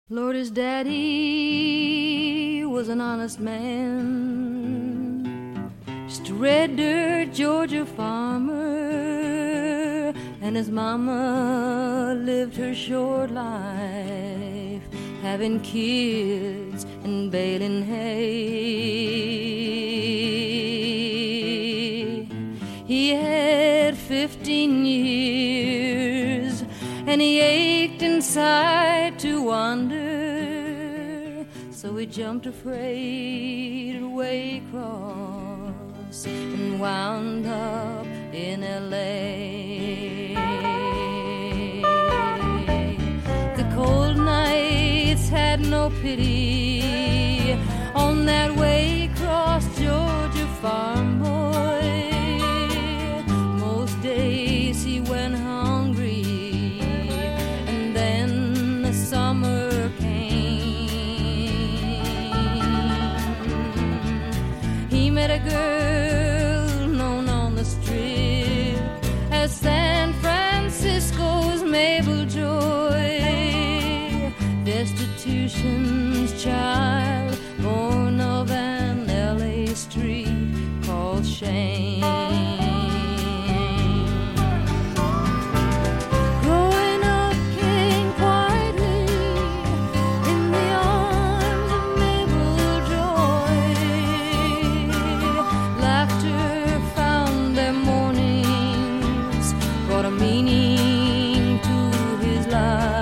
Lord, his daddy was an honest man, just a red dirt Georgia farmer, and his mama lived her short life, having kids and baling hay. He had 15 years, and he ached inside to wander, so he jumped afraid at Waycross and wound up in L.A. The cold nights had no pity on that Waycross, Georgia farm boy. Most days he went hungry, and then the summer came. He met a girl known on the strip as San Francisco's Mabel Joy, destitution's child, born of an L.A. street called shame. Growing up came quietly in the arms of Mabel Joy. Laughter found their mornings, brought a meaning to his life.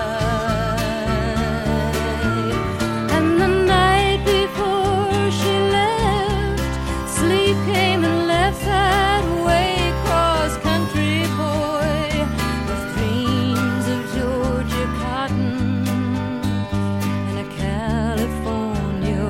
And the night before she left, sleep came and left that Waycross country boy with dreams of Georgia cotton and a California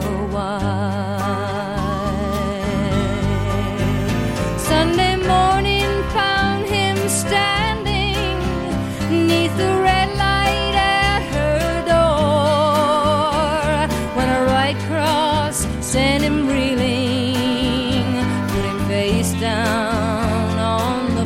wife. Sunday morning found him standing 'neath the red light at her door, when a right cross sent him reeling, put him face down on the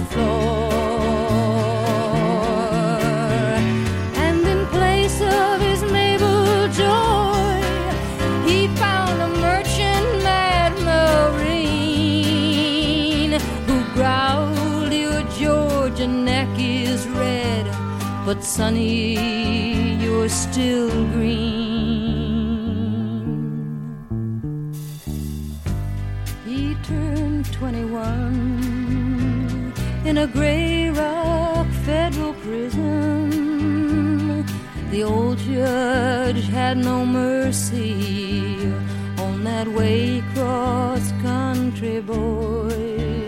floor. And in place of his Mabel Joy, he found a merchant mad Marine who growled, "Your Georgia neck is red, but Sonny, you're still green." He turned 21 in a Gray Rock federal prison. The old judge had no mercy on that Waycross country boy.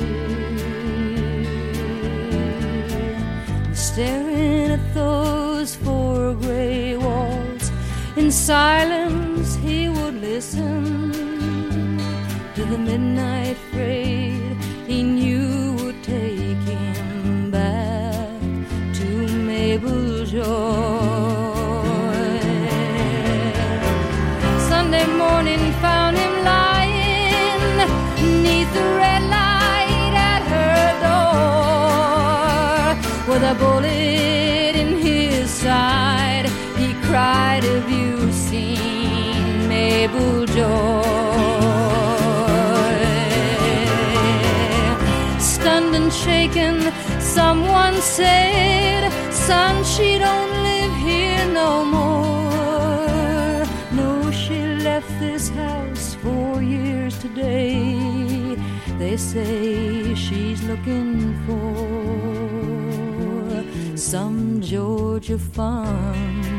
Staring at those four gray walls, in silence he would listen to the midnight freight he knew would take him back to Mabel Joy. Sunday morning found him lying 'neath the red light at her door, with a bullet in his side. He cried, "Have you seen Mabel Joy?" Stunned and shaken, someone said, "Son, she don't live here no more. No, she left this house 4 years today. They say she's looking for some Georgia farm